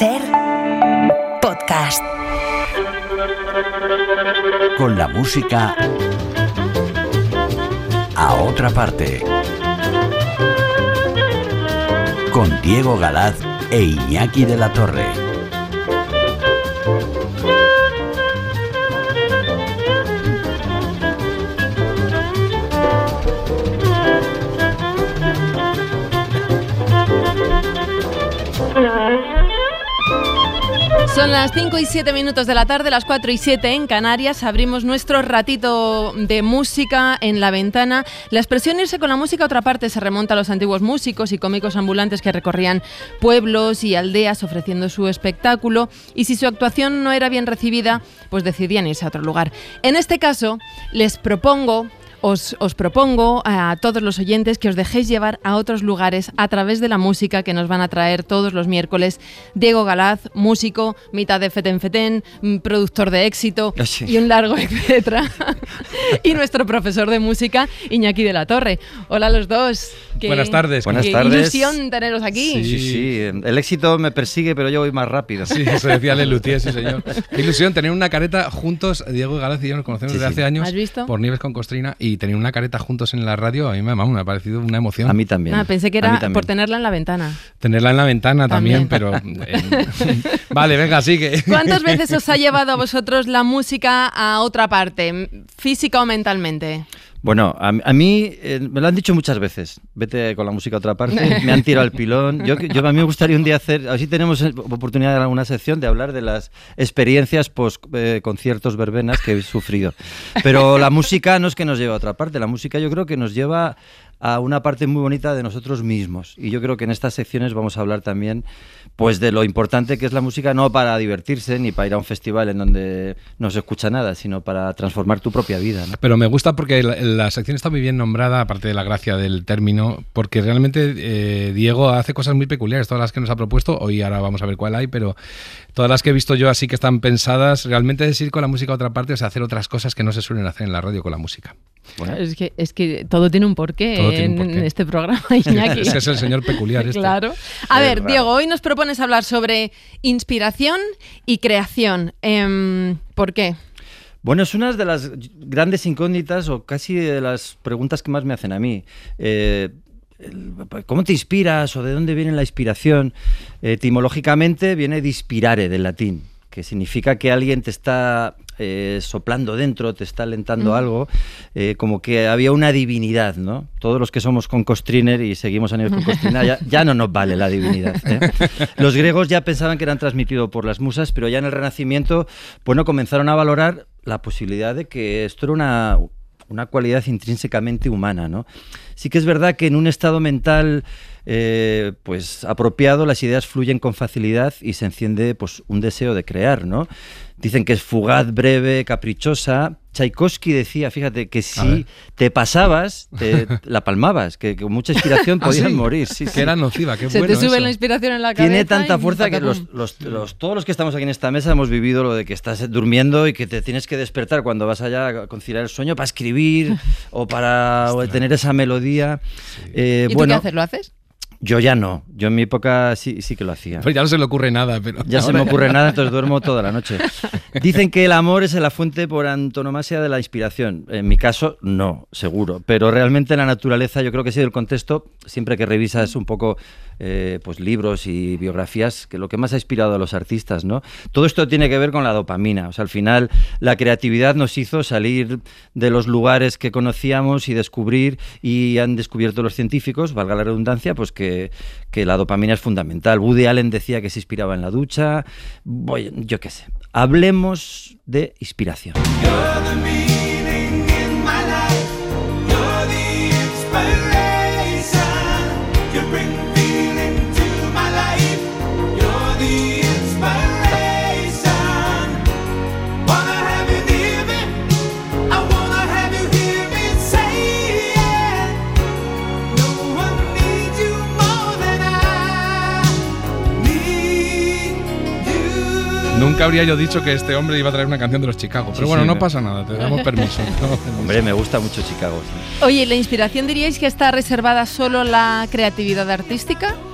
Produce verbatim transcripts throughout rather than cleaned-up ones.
Ser podcast. Con la música a otra parte. Con Diego Galaz e Iñaki de la Torre. Son las cinco y siete minutos de la tarde, las cuatro y siete en Canarias. Abrimos nuestro ratito de música en La Ventana. La expresión irse con la música a otra parte se remonta a los antiguos músicos y cómicos ambulantes que recorrían pueblos y aldeas ofreciendo su espectáculo, y si su actuación no era bien recibida, pues decidían irse a otro lugar. En este caso, les propongo... Os, os propongo a todos los oyentes que os dejéis llevar a otros lugares a través de la música que nos van a traer todos los miércoles Diego Galaz, músico, mitad de Feten Feten, productor de éxito sí. y un largo etcétera. Y nuestro profesor de música, Iñaki de la Torre. Hola a los dos. Qué, Buenas tardes. Buenas qué tardes. ilusión teneros aquí. Sí, sí, sí. El éxito me persigue, pero yo voy más rápido. Sí, eso decía Lelutier, sí señor. Qué ilusión tener una careta juntos. Diego Galaz y yo nos conocemos sí, desde sí. hace años. ¿Has visto? Por Nieves con Costrina, y tener una careta juntos en la radio a mí me, me ha parecido una emoción. A mí también. Ah, pensé que era por tenerla en la ventana. Tenerla en la ventana también, también pero... Eh, vale, venga, sigue. ¿Cuántas veces os ha llevado a vosotros la música a otra parte, física o mentalmente? Bueno, a, a mí eh, me lo han dicho muchas veces. Vete con la música a otra parte, me han tirado el pilón. Yo, yo a mí me gustaría un día hacer, a ver si tenemos oportunidad en alguna sección de hablar de las experiencias post eh, conciertos verbenas que he sufrido. Pero la música no es que nos lleve a otra parte, la música yo creo que nos lleva a una parte muy bonita de nosotros mismos. Y yo creo que en estas secciones vamos a hablar también pues de lo importante que es la música, no para divertirse ni para ir a un festival en donde no se escucha nada, sino para transformar tu propia vida, ¿no? Pero me gusta porque la, la sección está muy bien nombrada, aparte de la gracia del término, porque realmente eh, Diego hace cosas muy peculiares, todas las que nos ha propuesto. Hoy ahora vamos a ver cuál hay, pero todas las que he visto yo así que están pensadas, realmente es ir con la música a otra parte, o sea, hacer otras cosas que no se suelen hacer en la radio con la música. Bueno. Es que, es que todo tiene un porqué, todo tiene un porqué. En este programa, Iñaki. Es que es el señor peculiar este. Claro. A es ver, raro. Diego, hoy nos propones hablar sobre inspiración y creación. Eh, ¿Por qué? Bueno, es una de las grandes incógnitas o casi de las preguntas que más me hacen a mí. Eh, ¿Cómo te inspiras o de dónde viene la inspiración? Eh, etimológicamente viene de inspirare, del latín, que significa que alguien te está eh, soplando dentro, te está alentando mm. algo, eh, como que había una divinidad, ¿no? Todos los que somos con Kostriner y seguimos años con Kostriner, ya, ya no nos vale la divinidad, ¿eh? Los griegos ya pensaban que eran transmitidos por las musas, pero ya en el Renacimiento, bueno, comenzaron a valorar la posibilidad de que esto era una... una cualidad intrínsecamente humana, ¿no? Sí que es verdad que en un estado mental eh, pues apropiado las ideas fluyen con facilidad y se enciende pues un deseo de crear, ¿no? Dicen que es fugaz, breve, caprichosa. Tchaikovsky decía, fíjate, que si te pasabas, te, la palmabas, que con mucha inspiración podías ¿Ah, sí? morir. Sí, sí. Que era nociva, qué Se bueno te sube eso. La inspiración en la cabeza. Tiene tanta fuerza y... que los, los, los, todos los que estamos aquí en esta mesa hemos vivido lo de que estás durmiendo y que te tienes que despertar cuando vas allá a conciliar el sueño para escribir o para o tener esa melodía. Sí. Eh, ¿Y bueno, tú qué haces? ¿Lo haces? Yo ya no, yo en mi época sí, sí que lo hacía. Pues ya no se le ocurre nada. Pero ya se me ocurre nada, entonces duermo toda la noche. Dicen que el amor es la fuente por antonomasia de la inspiración. En mi caso, no, seguro. Pero realmente la naturaleza, yo creo que sí, el contexto, siempre que revisas un poco eh, pues libros y biografías, que lo que más ha inspirado a los artistas, ¿no? Todo esto tiene que ver con la dopamina. O sea, al final, la creatividad nos hizo salir de los lugares que conocíamos y descubrir, y han descubierto los científicos, valga la redundancia, pues que que la dopamina es fundamental. Woody Allen decía que se inspiraba en la ducha. Voy, yo qué sé. Hablemos de inspiración. Nunca habría yo dicho que este hombre iba a traer una canción de los Chicago, pero sí, bueno, sí, no me... pasa nada, te damos permiso. Hombre, me gusta mucho Chicago. Sí. Oye, ¿la inspiración diríais que está reservada solo a la creatividad artística?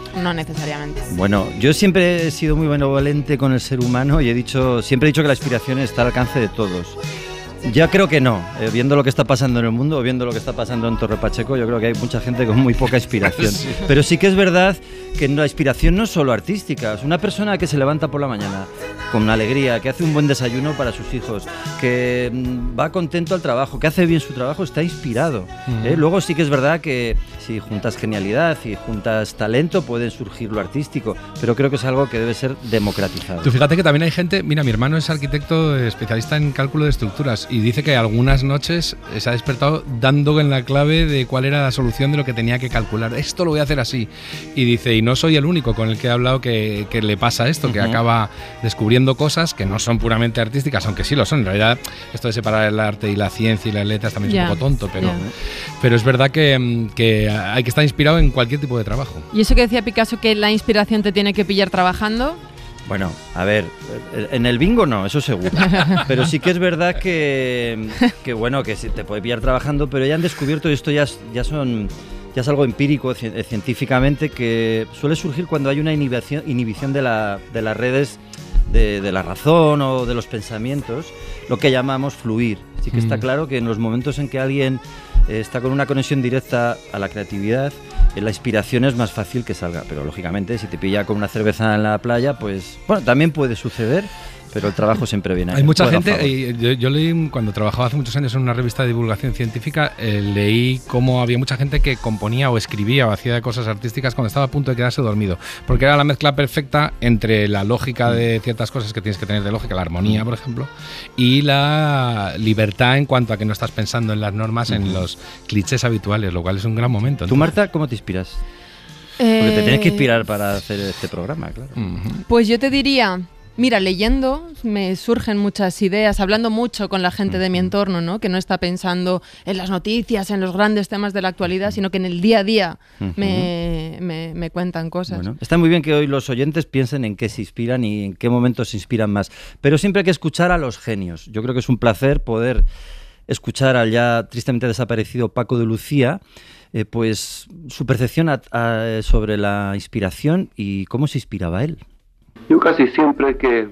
no necesariamente. Bueno, yo siempre he sido muy benevolente con el ser humano y he dicho, siempre he dicho que la inspiración está al alcance de todos. Ya creo que no, eh, viendo lo que está pasando en el mundo, viendo lo que está pasando en Torre Pacheco, yo creo que hay mucha gente con muy poca inspiración. Sí. Pero sí que es verdad que la inspiración no es solo artística, es una persona que se levanta por la mañana con una alegría, que hace un buen desayuno para sus hijos, que mmm, va contento al trabajo, que hace bien su trabajo, está inspirado. Uh-huh. ¿eh? Luego sí que es verdad que si juntas genialidad y juntas talento puede surgir lo artístico, pero creo que es algo que debe ser democratizado. Tú fíjate que también hay gente, mira, mi hermano es arquitecto especialista en cálculo de estructuras y dice que algunas noches se ha despertado dando en la clave de cuál era la solución de lo que tenía que calcular. Esto lo voy a hacer así. Y dice, y no soy el único con el que he hablado que, que le pasa esto, uh-huh. que acaba descubriendo cosas que no son puramente artísticas, aunque sí lo son. En realidad, esto de separar el arte y la ciencia y las letras también yeah. es un poco tonto, pero, yeah. pero es verdad que, que hay que estar inspirado en cualquier tipo de trabajo. ¿Y eso que decía Picasso, que la inspiración te tiene que pillar trabajando? Bueno, a ver, en el bingo no, eso seguro. Pero sí que es verdad que, que bueno, que te puede pillar trabajando, pero ya han descubierto, y esto ya, ya son... ya es algo empírico, científicamente, que suele surgir cuando hay una inhibición, inhibición de, la, de las redes de, de la razón o de los pensamientos, lo que llamamos fluir. Así que mm. está claro que en los momentos en que alguien eh, está con una conexión directa a la creatividad, eh, la inspiración es más fácil que salga. Pero lógicamente, si te pilla con una cerveza en la playa, pues bueno, también puede suceder. Pero el trabajo siempre viene. Hay mucha gente, y yo, yo leí cuando trabajaba hace muchos años en una revista de divulgación científica, eh, leí cómo había mucha gente que componía o escribía o hacía cosas artísticas cuando estaba a punto de quedarse dormido, porque era la mezcla perfecta entre la lógica de ciertas cosas que tienes que tener de lógica, la armonía, por ejemplo, y la libertad en cuanto a que no estás pensando en las normas, en los clichés habituales, lo cual es un gran momento. ¿Tú, Marta, cómo te inspiras? Eh... Porque te tienes que inspirar para hacer este programa, claro. Uh-huh. Pues yo te diría... Mira, leyendo me surgen muchas ideas, hablando mucho con la gente de mi entorno, ¿no? Que no está pensando en las noticias, en los grandes temas de la actualidad, sino que en el día a día uh-huh. me, me, me cuentan cosas. Bueno, está muy bien que hoy los oyentes piensen en qué se inspiran y en qué momentos se inspiran más, pero siempre hay que escuchar a los genios. Yo creo que es un placer poder escuchar al ya tristemente desaparecido Paco de Lucía, eh, pues su percepción a, a, sobre la inspiración y cómo se inspiraba él. Yo casi siempre que,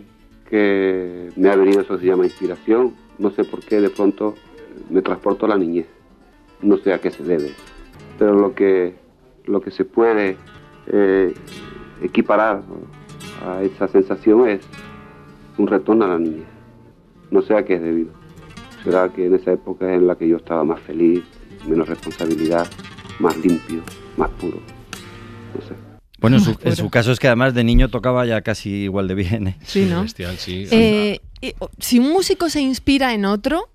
que me ha venido eso se llama inspiración, no sé por qué de pronto me transporto a la niñez, no sé a qué se debe, pero lo que, lo que se puede eh, equiparar a esa sensación es un retorno a la niñez, no sé a qué es debido, será que en esa época es en la que yo estaba más feliz, menos responsabilidad, más limpio, más puro, no sé. Bueno, en su, en su caso es que además de niño tocaba ya casi igual de bien, ¿eh? Sí, ¿no? Bestial, sí. Eh, si un músico se inspira en otro,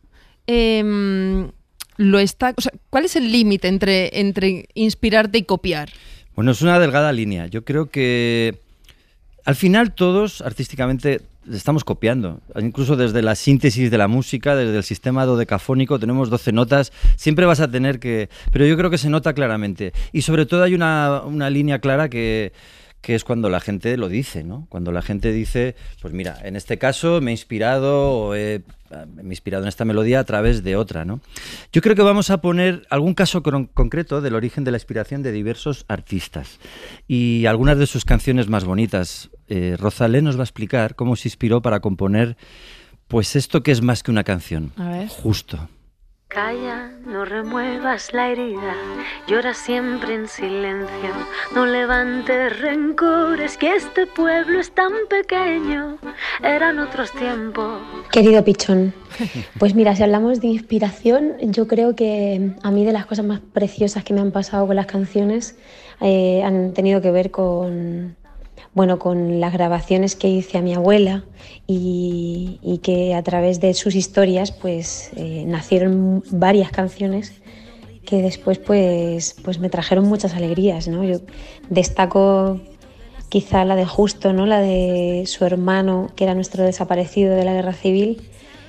eh, lo está, o sea, ¿cuál es el límite entre, entre inspirarte y copiar? Bueno, es una delgada línea. Yo creo que al final todos artísticamente estamos copiando, incluso desde la síntesis de la música, desde el sistema dodecafónico, tenemos doce notas, siempre vas a tener que... Pero yo creo que se nota claramente. Y sobre todo hay una, una línea clara que, que es cuando la gente lo dice, ¿no? Cuando la gente dice, pues mira, en este caso me he inspirado o he, me he inspirado en esta melodía a través de otra, ¿no? Yo creo que vamos a poner algún caso con, concreto del origen de la inspiración de diversos artistas y algunas de sus canciones más bonitas. Eh, Rosalén nos va a explicar cómo se inspiró para componer pues esto que es más que una canción. A ver. Justo. Calla, no remuevas la herida, llora siempre en silencio, no levantes rencores, que este pueblo es tan pequeño, eran otros tiempos. Querido Pichón, pues mira, si hablamos de inspiración, yo creo que a mí de las cosas más preciosas que me han pasado con las canciones eh, han tenido que ver con... Bueno, con las grabaciones que hice a mi abuela y, y que a través de sus historias pues eh, nacieron varias canciones que después pues, pues me trajeron muchas alegrías, ¿no? Yo destaco quizá la de Justo, ¿no? La de su hermano, que era nuestro desaparecido de la Guerra Civil,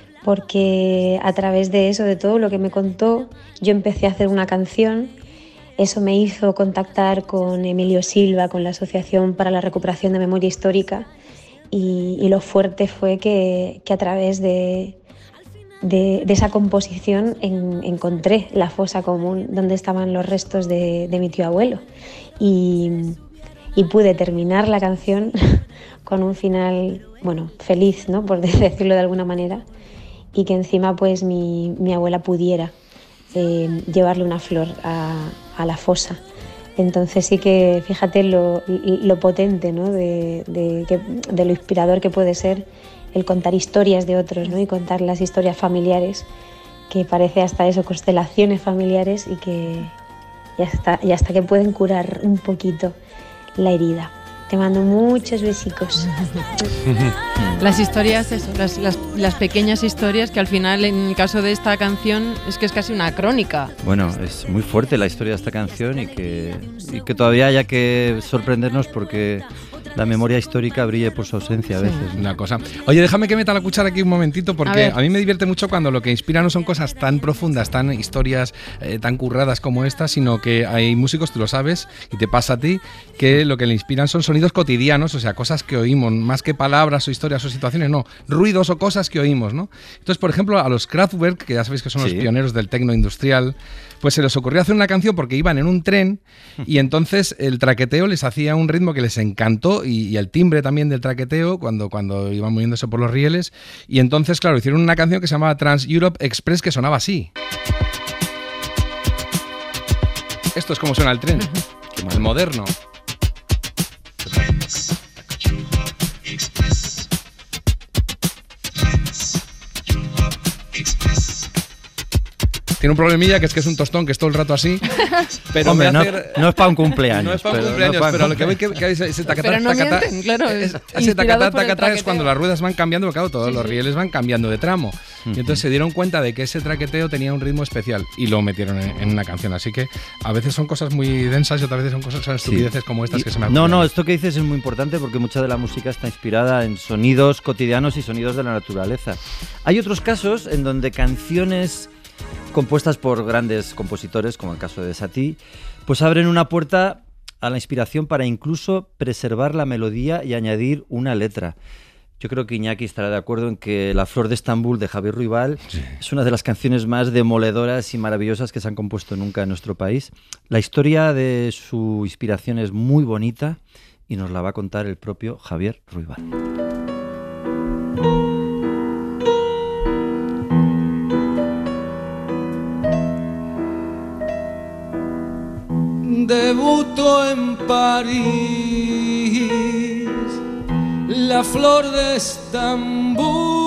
porque a través de eso, de todo lo que me contó, yo empecé a hacer una canción. Eso me hizo contactar con Emilio Silva, con la Asociación para la Recuperación de Memoria Histórica, y, y lo fuerte fue que, que a través de, de, de esa composición en, encontré la fosa común donde estaban los restos de, de mi tío abuelo. Y, y pude terminar la canción con un final, bueno, feliz, ¿no? Por decirlo de alguna manera, y que encima pues mi, mi abuela pudiera eh, llevarle una flor a, a la fosa. Entonces sí que fíjate lo, lo potente, ¿no? de, de, que, de lo inspirador que puede ser el contar historias de otros, ¿no? Y contar las historias familiares, que parece hasta eso, constelaciones familiares, y que y hasta, y hasta que pueden curar un poquito la herida. Te mando muchos besicos. Las historias, eso, las, las, las pequeñas historias que al final, en el caso de esta canción, es que es casi una crónica. Bueno, es muy fuerte la historia de esta canción y que, y que todavía haya que sorprendernos porque la memoria histórica brille por su ausencia a veces. Sí. Una cosa. Oye, déjame que meta la cuchara aquí un momentito, porque a, a mí me divierte mucho cuando lo que inspira no son cosas tan profundas, tan historias eh, tan curradas como esta, sino que hay músicos, tú lo sabes, y te pasa a ti, que lo que le inspiran son sonidos cotidianos, o sea, cosas que oímos, más que palabras o historias o situaciones, no, ruidos o cosas que oímos, ¿no? Entonces, por ejemplo, a los Kraftwerk, que ya sabéis que son sí. los pioneros del techno industrial, pues se les ocurrió hacer una canción porque iban en un tren y entonces el traqueteo les hacía un ritmo que les encantó y, y el timbre también del traqueteo cuando, cuando iban moviéndose por los rieles, y entonces, claro, hicieron una canción que se llamaba Trans Europe Express, que sonaba así. Esto es como suena el tren, el moderno. Tiene un problemilla, que es que es un tostón, que es todo el rato así. Pero Hombre, no, hacer... no es para un cumpleaños. No es para un cumpleaños, pero, no pero lo que voy que, que ese, ese tacatá, pero no tacatá, mienten, claro, es, ese tacatá, tacatá es cuando las ruedas van cambiando, porque claro, todos sí, los rieles van cambiando de tramo. Uh-huh. Y entonces se dieron cuenta de que ese traqueteo tenía un ritmo especial y lo metieron en, en una canción. Así que a veces son cosas muy densas y otras veces son cosas, son estupideces sí. como estas y, que se me han No, no, esto que dices es muy importante porque mucha de la música está inspirada en sonidos cotidianos y sonidos de la naturaleza. Hay otros casos en donde canciones compuestas por grandes compositores, como el caso de Satie, pues abren una puerta a la inspiración para incluso preservar la melodía y añadir una letra. Yo creo que Iñaki estará de acuerdo en que La Flor de Estambul de Javier Ruibal sí. es una de las canciones más demoledoras y maravillosas que se han compuesto nunca en nuestro país. La historia de su inspiración es muy bonita y nos la va a contar el propio Javier Ruibal. Debutó en París La Flor de Estambul.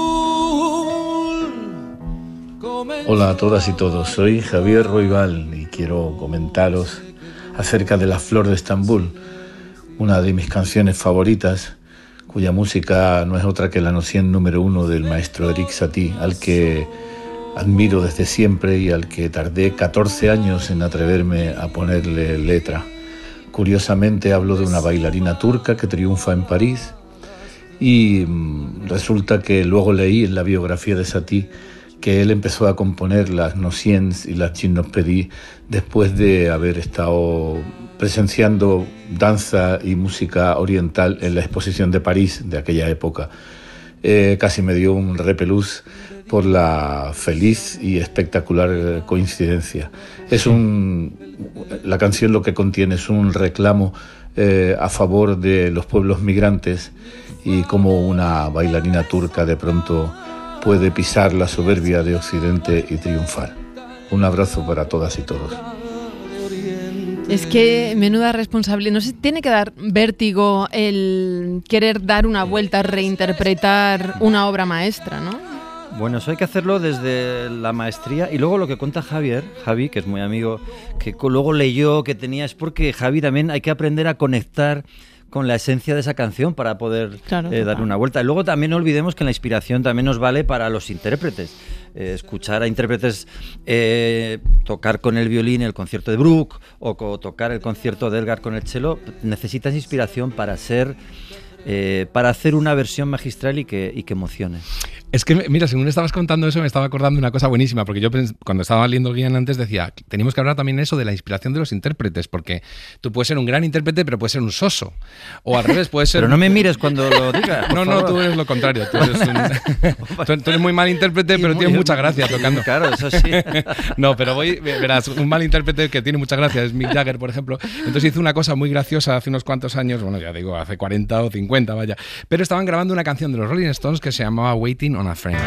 Hola a todas y todos, soy Javier Ruibal y quiero comentaros acerca de La Flor de Estambul, una de mis canciones favoritas, cuya música no es otra que la noción número uno del maestro Erik Satie, al que admiro desde siempre y al que tardé catorce años en atreverme a ponerle letra. Curiosamente hablo de una bailarina turca que triunfa en París y mmm, resulta que luego leí en la biografía de Satie que él empezó a componer las nociens y las gymnopédies después de haber estado presenciando danza y música oriental en la exposición de París de aquella época. Eh, casi me dio un repelús por la feliz y espectacular coincidencia. Es un, la canción lo que contiene es un reclamo eh, a favor de los pueblos migrantes y cómo una bailarina turca de pronto puede pisar la soberbia de Occidente y triunfar. Un abrazo para todas y todos. Es que menuda responsabilidad. No sé, tiene que dar vértigo el querer dar una vuelta, reinterpretar una obra maestra, ¿no? Bueno, eso hay que hacerlo desde la maestría y luego lo que cuenta Javier, Javi, que es muy amigo, que luego leyó que tenía, es porque Javi también hay que aprender a conectar con la esencia de esa canción para poder claro, eh, darle una vuelta. Y luego también no olvidemos que la inspiración también nos vale para los intérpretes. Eh, escuchar a intérpretes eh, tocar con el violín el concierto de Bruch o co- tocar el concierto de Elgar con el cello, necesitas inspiración para ser eh, para hacer una versión magistral y que, y que emocione. Es que, mira, según estabas contando eso, me estaba acordando de una cosa buenísima, porque yo pens- cuando estaba leyendo el guión antes decía, tenemos que hablar también eso de la inspiración de los intérpretes, porque tú puedes ser un gran intérprete, pero puedes ser un soso. O al revés, puedes ser... Pero no me mires cuando lo digas. No, no, tú eres lo contrario. Tú eres, un... tú, tú eres muy mal intérprete, pero tienes mucha gracia tocando. Claro, eso sí. No, pero voy, verás, un mal intérprete que tiene mucha gracia es Mick Jagger, por ejemplo. Entonces hizo una cosa muy graciosa hace unos cuantos años, bueno, ya digo, hace cuarenta o cincuenta, vaya. Pero estaban grabando una canción de los Rolling Stones que se llamaba Waiting on a Friend.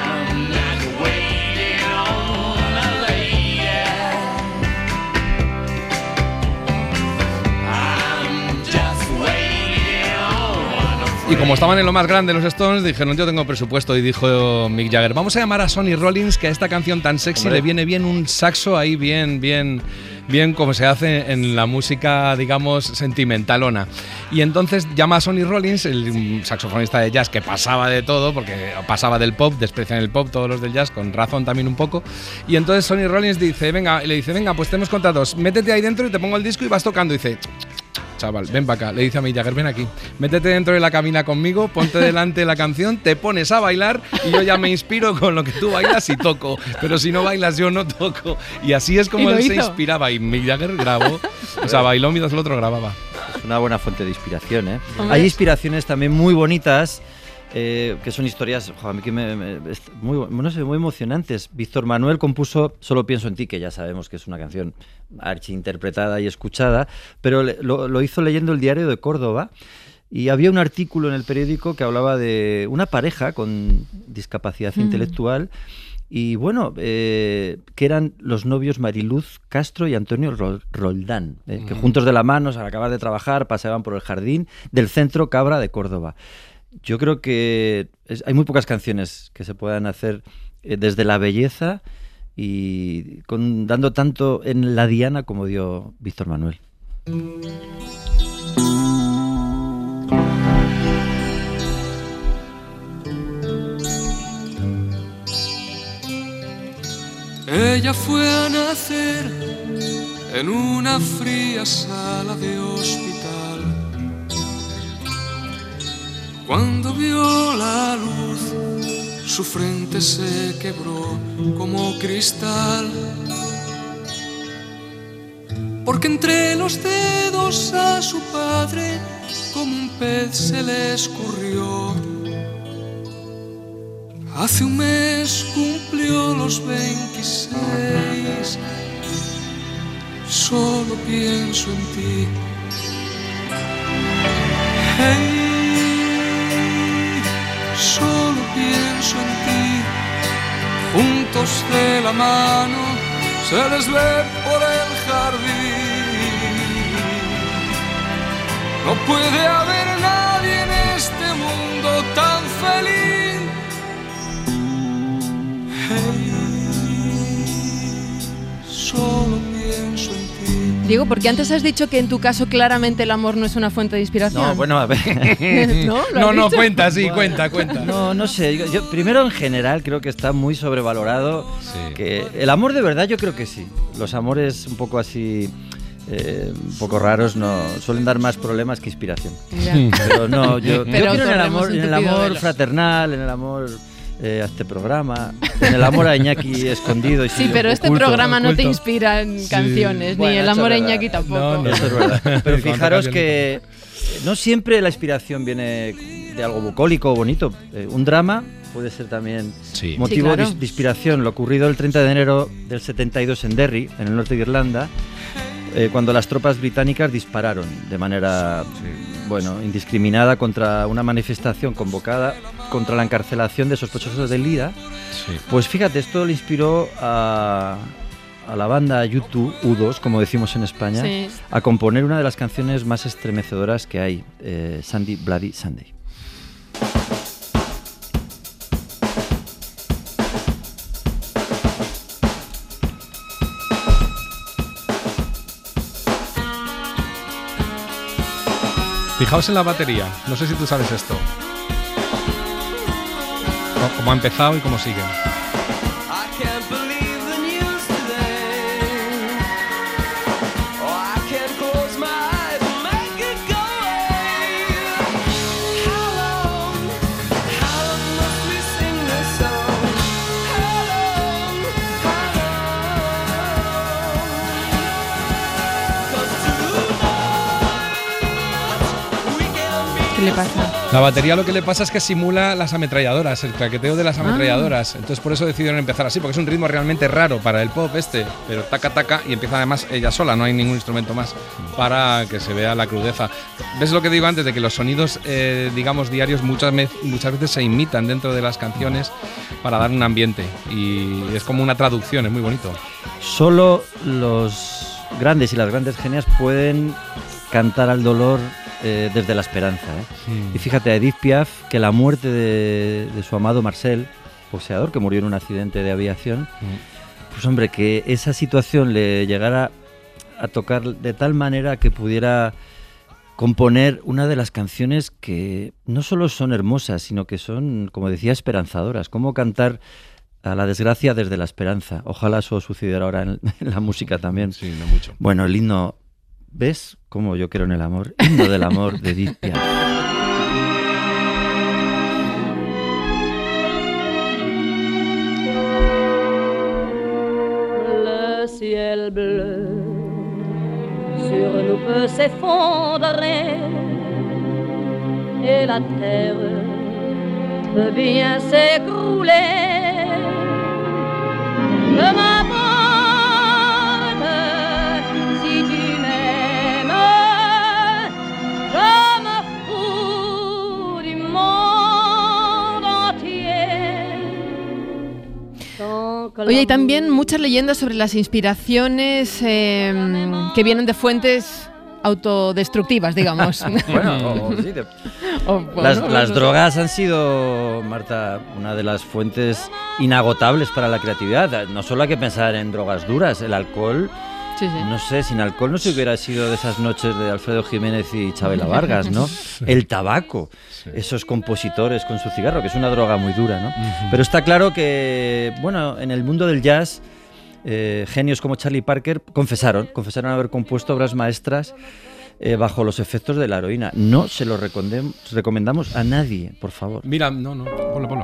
Y como estaban en lo más grande los Stones, dijeron, yo tengo presupuesto, y dijo Mick Jagger, vamos a llamar a Sonny Rollins, que a esta canción tan sexy Hombre. le viene bien un saxo ahí bien, bien, bien como se hace en la música, digamos, sentimentalona. Y entonces llama a Sonny Rollins, el saxofonista de jazz que pasaba de todo, porque pasaba del pop, desprecian el pop todos los del jazz, con razón también un poco. Y entonces Sonny Rollins dice, venga, le dice, venga, pues tenemos contratos, métete ahí dentro y te pongo el disco y vas tocando. Y dice... chaval, ven para acá, le dice a Mick Jagger, ven aquí, métete dentro de la cabina conmigo, ponte delante de la canción, te pones a bailar y yo ya me inspiro con lo que tú bailas y toco, pero si no bailas yo no toco. Y así es como él hizo? se inspiraba, y Mick Jagger grabó, o sea, bailó mientras el otro grababa. Es una buena fuente de inspiración, ¿eh? Hay inspiraciones también muy bonitas, Eh, que son historias jo, a mí que me, me, muy, no sé, muy emocionantes. Víctor Manuel compuso Solo pienso en ti, que ya sabemos que es una canción archiinterpretada y escuchada, pero le, lo, lo hizo leyendo el Diario de Córdoba, y había un artículo en el periódico que hablaba de una pareja con discapacidad mm. intelectual, y bueno, eh, que eran los novios Mariluz Castro y Antonio Roldán, eh, mm. que juntos de la mano, al acabar de trabajar, paseaban por el jardín del Centro Cabra de Córdoba. Yo creo que es, hay muy pocas canciones que se puedan hacer eh, desde la belleza y con, dando tanto en la diana como dio Víctor Manuel. Ella fue a nacer en una fría sala de hospital. Cuando vio la luz, su frente se quebró como cristal, porque entre los dedos a su padre como un pez se le escurrió. Hace un mes cumplió los veintiséis, solo pienso en ti. Hey, solo pienso en ti, juntos de la mano se les ve por el jardín. No puede haber nadie en este mundo tan feliz. Hey, solo pienso en ti. Diego, porque antes has dicho que en tu caso claramente el amor no es una fuente de inspiración. No, bueno, a ver. ¿No? No, no, cuenta, sí, bueno, cuenta, cuenta. No, no sé. Yo, yo, primero, en general, creo que está muy sobrevalorado. Sí. Que el amor de verdad, yo creo que sí. Los amores un poco así, eh, un poco raros, no suelen dar más problemas que inspiración. Ya. Pero no, yo, Pero yo creo en el amor, en el amor fraternal, en el amor... Eh, a este programa, en el amor a Iñaki escondido. Y sí, sí, pero este oculto, programa oculto. no te inspira en sí. canciones, bueno, ni el amor a Iñaki tampoco. No, no, eso es verdad. Pero fijaros que no siempre la inspiración viene de algo bucólico o bonito. Eh, un drama puede ser también sí. motivo sí, claro. de, de inspiración. Lo ocurrido el treinta de enero del setenta y dos en Derry, en el norte de Irlanda, eh, cuando las tropas británicas dispararon de manera... Sí. bueno, indiscriminada contra una manifestación convocada contra la encarcelación de sospechosos de Lira. Sí. Pues fíjate, esto le inspiró a, a la banda U dos, U dos, como decimos en España, sí. a componer una de las canciones más estremecedoras que hay, eh, Sunday Bloody Sunday. Fijaos en la batería, no sé si tú sabes esto. Cómo ha empezado y cómo sigue. le pasa? La batería lo que le pasa es que simula las ametralladoras, el claqueteo de las ametralladoras. Ah. Entonces por eso decidieron empezar así, porque es un ritmo realmente raro para el pop este, pero taca taca y empieza además ella sola, no hay ningún instrumento más para que se vea la crudeza. ¿Ves lo que digo antes? De que los sonidos, eh, digamos, diarios muchas, muchas veces se imitan dentro de las canciones para dar un ambiente y es como una traducción, es muy bonito. Solo los grandes y las grandes genias pueden cantar al dolor eh, desde la esperanza. ¿eh? Sí. Y fíjate, a Edith Piaf, que la muerte de, de su amado Marcel, boxeador, que murió en un accidente de aviación, mm. pues hombre, que esa situación le llegara a tocar de tal manera que pudiera componer una de las canciones que no solo son hermosas, sino que son, como decía, esperanzadoras. Cómo cantar a la desgracia desde la esperanza. Ojalá eso sucediera ahora en, en la música también. Sí, no mucho. Bueno, el himno, ¿ves cómo yo creo en el amor? Himno del amor de Edith Piaf. Le ciel bleu sur nous peut s'effondrer et la terre peut bien s'écrouler. Je m'aborde si tu m'aimes, je me fous du monde entier. Oye, y también muchas leyendas sobre las inspiraciones eh, que vienen de fuentes autodestructivas, digamos. Bueno, o, sí, de... o, bueno, las, las drogas han sido, Marta, una de las fuentes inagotables para la creatividad. No solo hay que pensar en drogas duras, el alcohol, sí, sí. no sé, sin alcohol no se hubiera sido de esas noches de Alfredo Jiménez y Chabela Vargas, ¿no? Sí. El tabaco, sí. esos compositores con su cigarro, que es una droga muy dura, ¿no? Uh-huh. Pero está claro que, bueno, en el mundo del jazz, Eh, genios como Charlie Parker confesaron, confesaron haber compuesto obras maestras eh, bajo los efectos de la heroína. No se lo recomendamos a nadie, por favor. Mira, no, no, ponlo, ponlo.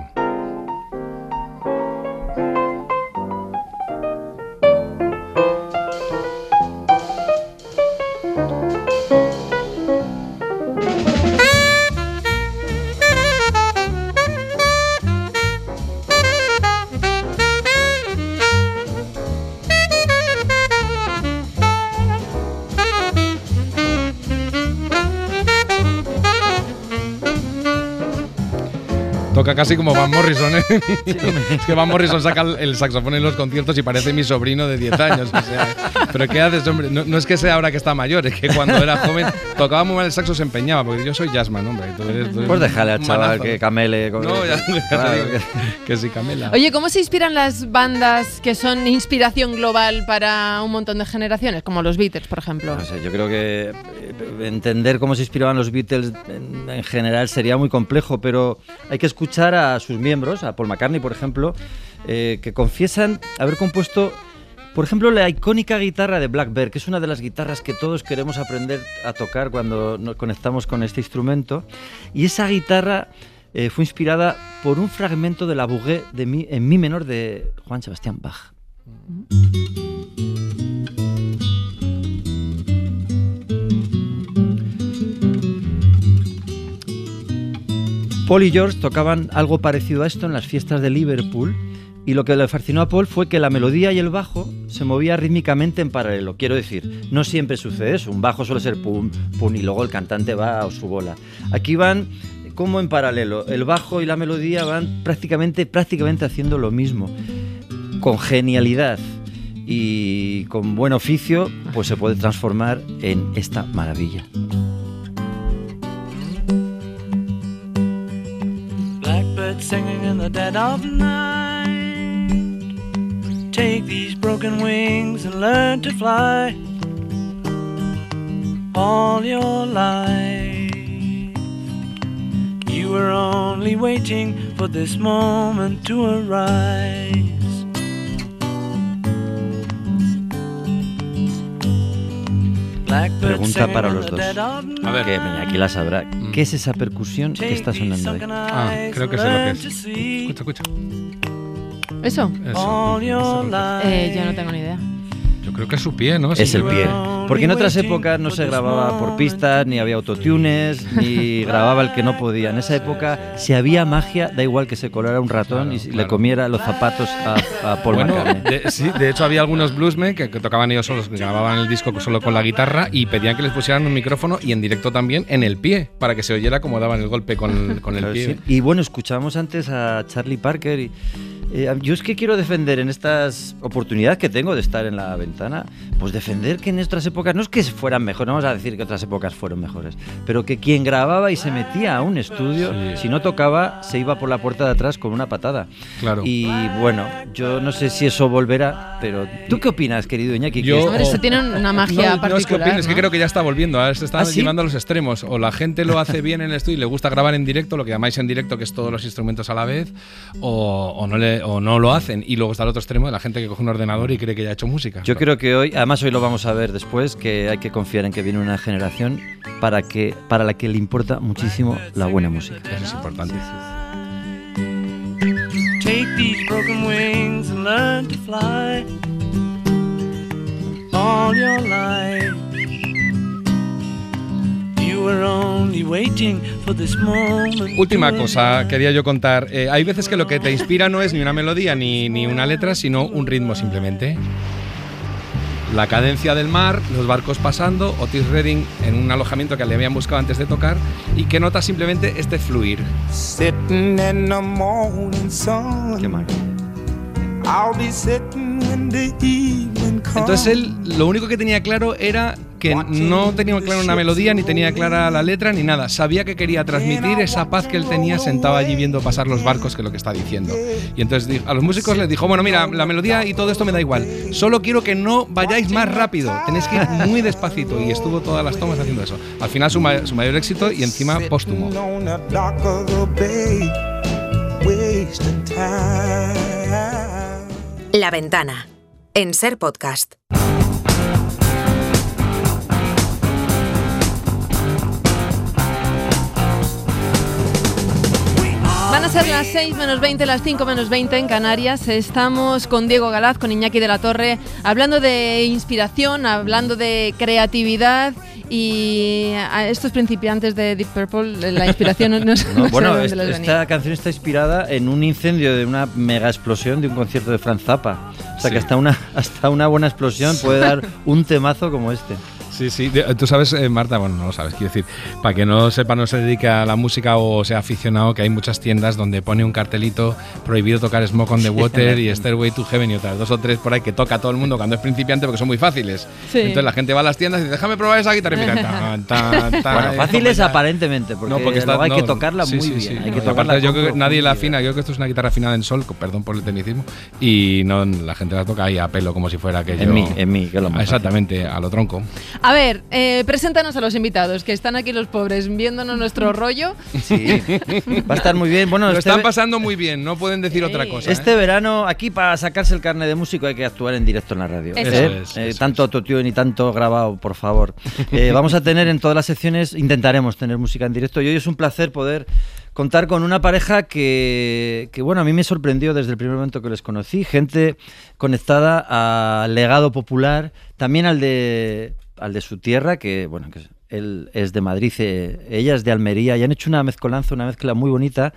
Toca casi como Van Morrison, ¿eh? Sí. Es que Van Morrison saca el saxofón en los conciertos y parece mi sobrino de diez años. O sea, ¿pero qué haces, hombre? No, no es que sea ahora que está mayor, es que cuando era joven tocaba muy mal el saxo, se empeñaba, porque yo soy jazzman, hombre. Tú eres, tú eres pues déjale al chaval manazo. Que camele. Con no, ya, ya claro, digo, que, que sí camela. Oye, ¿cómo se inspiran las bandas que son inspiración global para un montón de generaciones, como los Beatles, por ejemplo? No sé, yo creo que entender cómo se inspiraban los Beatles en, en general sería muy complejo, pero hay que escuchar escuchar a sus miembros, a Paul McCartney, por ejemplo, eh, que confiesan haber compuesto, por ejemplo, la icónica guitarra de Black Bear, que es una de las guitarras que todos queremos aprender a tocar cuando nos conectamos con este instrumento. Y esa guitarra eh, fue inspirada por un fragmento de la Bouguée de mi, en mi menor de Juan Sebastián Bach. Paul y George tocaban algo parecido a esto en las fiestas de Liverpool y lo que le fascinó a Paul fue que la melodía y el bajo se movían rítmicamente en paralelo. Quiero decir, no siempre sucede eso, un bajo suele ser pum, pum y luego el cantante va a su bola. Aquí van como en paralelo, el bajo y la melodía van prácticamente, prácticamente haciendo lo mismo. Con genialidad y con buen oficio, pues se puede transformar en esta maravilla. Singing in the dead of night. Take these broken wings and learn to fly. All your life you were only waiting for this moment to arise. Pregunta para los dos. A ver, que aquí la sabrá. ¿Qué es esa percusión que está sonando ahí? Ah, creo que sé lo que es. Escucha, escucha. ¿Eso? Eso. Eh, yo no tengo ni idea. Yo creo que es su pie, ¿no? Es sí, el pie. Porque en otras épocas no se grababa por pistas, ni había autotunes, ni grababa el que no podía. En esa época, si había magia, da igual que se colara un ratón claro, y claro. le comiera los zapatos a, a Paul bueno, McCartney. De, sí, de hecho había algunos bluesmen que, que tocaban ellos solos, que grababan el disco solo con la guitarra y pedían que les pusieran un micrófono y en directo también en el pie, para que se oyera cómo daban el golpe con, con el claro, pie. Sí. Y bueno, escuchamos antes a Charlie Parker y Eh, yo es que quiero defender en estas oportunidades que tengo de estar en la ventana, pues defender que en otras épocas, no es que fueran mejores, no vamos a decir que otras épocas fueron mejores, pero que quien grababa y se metía a un estudio, sí. si no tocaba, se iba por la puerta de atrás con una patada. Claro. Y bueno, yo no sé si eso volverá, pero ¿tú qué opinas, querido Iñaki? Yo, Hombre, eso tiene una magia no, particular. No es que opines, ¿no? Es que creo que ya está volviendo, ahora se están ¿Ah, sí? llevando a los extremos. O la gente lo hace bien en el estudio y le gusta grabar en directo, lo que llamáis en directo, que es todos los instrumentos a la vez, o, o, no, le, o no lo hacen. Y luego está el otro extremo de la gente que coge un ordenador y cree que ya ha hecho música. Yo creo que hoy, además hoy lo vamos a ver después, que hay que confiar en que viene una generación para, que, para la que le importa muchísimo la buena música. Eso es importante. Take these broken wings and learn to fly all your life. Última cosa, quería yo contar. Eh, hay veces que lo que te inspira no es ni una melodía ni, ni una letra, sino un ritmo simplemente. La cadencia del mar, los barcos pasando, Otis Redding en un alojamiento que le habían buscado antes de tocar y que nota simplemente este fluir. Qué mal. Entonces él lo único que tenía claro era que no tenía clara una melodía, ni tenía clara la letra, ni nada. Sabía que quería transmitir esa paz que él tenía sentado allí viendo pasar los barcos, que es lo que está diciendo. Y entonces a los músicos les dijo, bueno, mira, la melodía y todo esto me da igual. Solo quiero que no vayáis más rápido. Tenéis que ir muy despacito. Y estuvo todas las tomas haciendo eso. Al final su, ma- su mayor éxito y encima póstumo. La Ventana, en Ser Podcast. Van a ser las seis menos veinte, las cinco menos veinte en Canarias. Estamos con Diego Galaz, con Iñaki de la Torre, hablando de inspiración, hablando de creatividad. Y a estos principiantes de Deep Purple, la inspiración no, no, no sé bueno, de dónde esta, les venía. esta canción está inspirada en un incendio de una mega explosión de un concierto de Franz Zappa. O sea sí. que hasta una, hasta una buena explosión puede dar un temazo como este. Sí, sí. Tú sabes, eh, Marta, bueno, no lo sabes, quiero decir, para que no sepa, no se dedique a la música o sea aficionado, que hay muchas tiendas donde pone un cartelito prohibido tocar Smoke on the Water y Stairway to Heaven y otras dos o tres por ahí que toca a todo el mundo cuando es principiante porque son muy fáciles. Sí. Entonces la gente va a las tiendas y dice, déjame probar esa guitarra y mira, tan, tan, tan, bueno, fáciles aparentemente, porque, no, porque está, hay no, que tocarla sí, muy sí, bien. Sí, hay no, que tocarla aparte, yo creo que nadie la profundidad. afina, yo creo que esto es una guitarra afinada en sol, perdón por el tecnicismo, y no la gente la toca ahí a pelo como si fuera aquello. En mí, en mí, que es lo más exactamente, fácil. A lo tronco. A ver, eh, preséntanos a los invitados, que están aquí los pobres viéndonos nuestro rollo. Sí, va a estar muy bien. Bueno, lo este están ve- pasando muy bien, no pueden decir Sí. otra cosa. Este ¿eh? verano, aquí para sacarse el carnet de músico hay que actuar en directo en la radio. Eso ¿eh? es, Eh, eso tanto autotune y tanto grabado, por favor. Eh, vamos a tener en todas las secciones, intentaremos tener música en directo y hoy es un placer poder contar con una pareja que, que, bueno, a mí me sorprendió desde el primer momento que les conocí. Gente conectada al legado popular, también al de, al de su tierra, que, bueno, que él es de Madrid, eh, ella es de Almería y han hecho una mezcolanza, una mezcla muy bonita.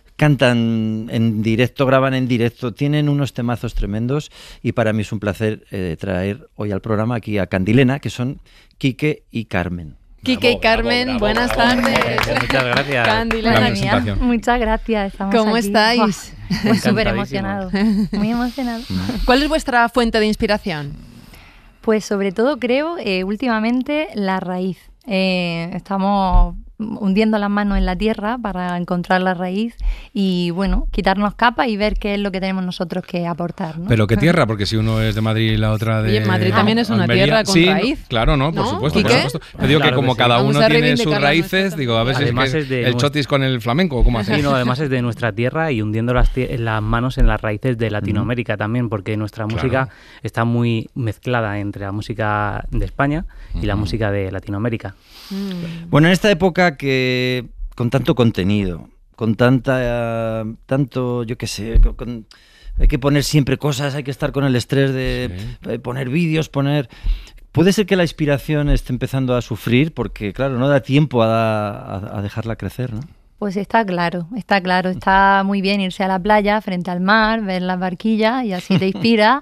Cantan en directo, graban en directo, tienen unos temazos tremendos y para mí es un placer eh, traer hoy al programa aquí a Candilena, que son Quique y Carmen. Quique y Carmen, bravo, buenas bravo. tardes. Muchas gracias. Candilena. Gran presentación. Muchas gracias. Estamos ¿Cómo aquí. estáis? Pues súper emocionado. Muy emocionado. ¿Cuál es vuestra fuente de inspiración? Pues sobre todo creo eh, últimamente la raíz. Eh, estamos hundiendo las manos en la tierra para encontrar la raíz y bueno, quitarnos capas y ver qué es lo que tenemos nosotros que aportar, ¿no? Pero qué tierra, porque si uno es de Madrid y la otra de... Oye, Madrid también es una Almería. tierra con sí, raíz. Claro, no, por ¿No? supuesto, ¿Y por qué? supuesto. Pero digo Claro que como que sí. cada Vamos uno a tiene reivindicar sus la raíces, nuestra digo, a ver si es, Además que es de el nuestra- chotis con el flamenco, ¿cómo hace? Sí, no, además es de nuestra tierra y hundiendo las, tie- las manos en las raíces de Latinoamérica también, porque nuestra Claro. música está muy mezclada entre la música de España y la Ujú. música de Latinoamérica. Mm. Bueno, en esta época que con tanto contenido, con tanta, eh, tanto, yo qué sé, con, con hay que poner siempre cosas, hay que estar con el estrés de sí. poner vídeos, poner... Puede ser que la inspiración esté empezando a sufrir porque, claro, no da tiempo a, a, a dejarla crecer, ¿no? Pues está claro, está claro. Está muy bien irse a la playa, frente al mar, ver las barquillas y así te inspira